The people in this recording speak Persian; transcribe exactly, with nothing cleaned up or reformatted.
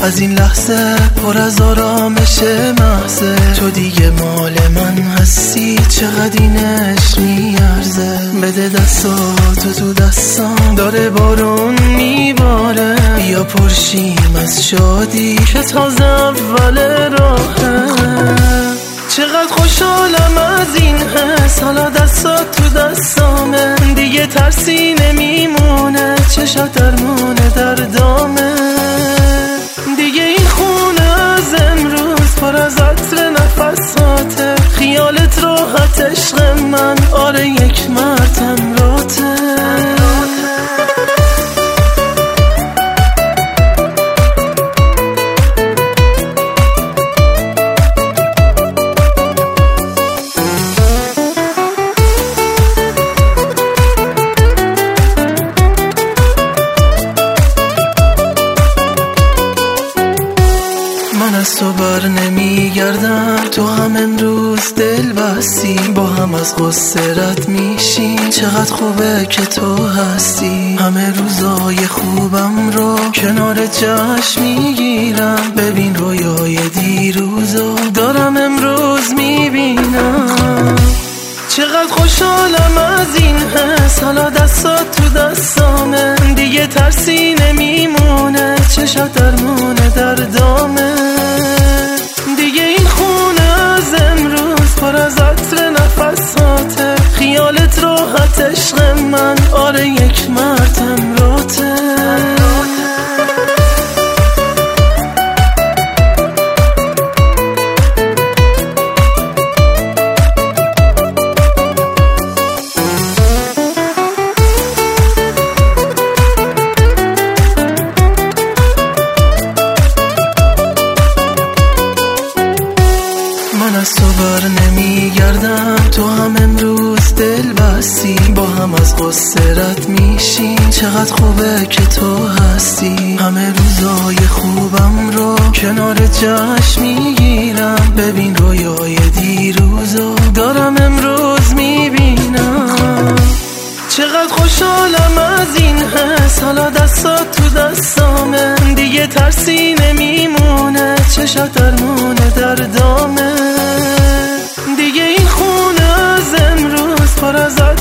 از این لحظه پر از آرامش محضه. تو دیگه مال من هستی، چقدر اینش میارزه. بده دستاتو تو دستام، داره بارون میباره. بیا پرشیم از شادی که تازه اول راهه. چقدر خوشحالم از این حس، حالا دستات تو دستامه. دیگه ترسی نمیمونه، چشات درمونه در دامه. دیگه این خونه از امروز پر از عطر نفساته. خیالت راحت عشق من، آره یک مرتم راته. من از تو بر نمیگردم، تو هم امروز دل بستی. با هم از غصه رد میشیم، چقدر خوبه که تو هستی. همه روزای خوبم رو کنار جشن میگیرم. ببین رویای دیروزو دارم امروز میبینم. چقدر خوشحالم از این حس، حالا دستات تو دستامه. دیگه ترسی نمیمونه، چشات درمونه در دامه. دیگه این خونه از امروز پر از عطر نفساته. خیالت راحت عشق من، آره یک مرتم راته. من از تو بر نمیگردم، تو هم امروز دل بستی. با هم از غصه رد میشیم، چقدر خوبه که تو هستی. همه روزای خوبم رو کنار جشن میگیرم. ببین رویای دیروزو دارم امروز میبینم. چقدر خوشحالم از این حس، حالا دستات تو دستامه. دیگه ترسی نمیمونه، چشات درمونه در دامه. دیگه این خونه از امروز پر از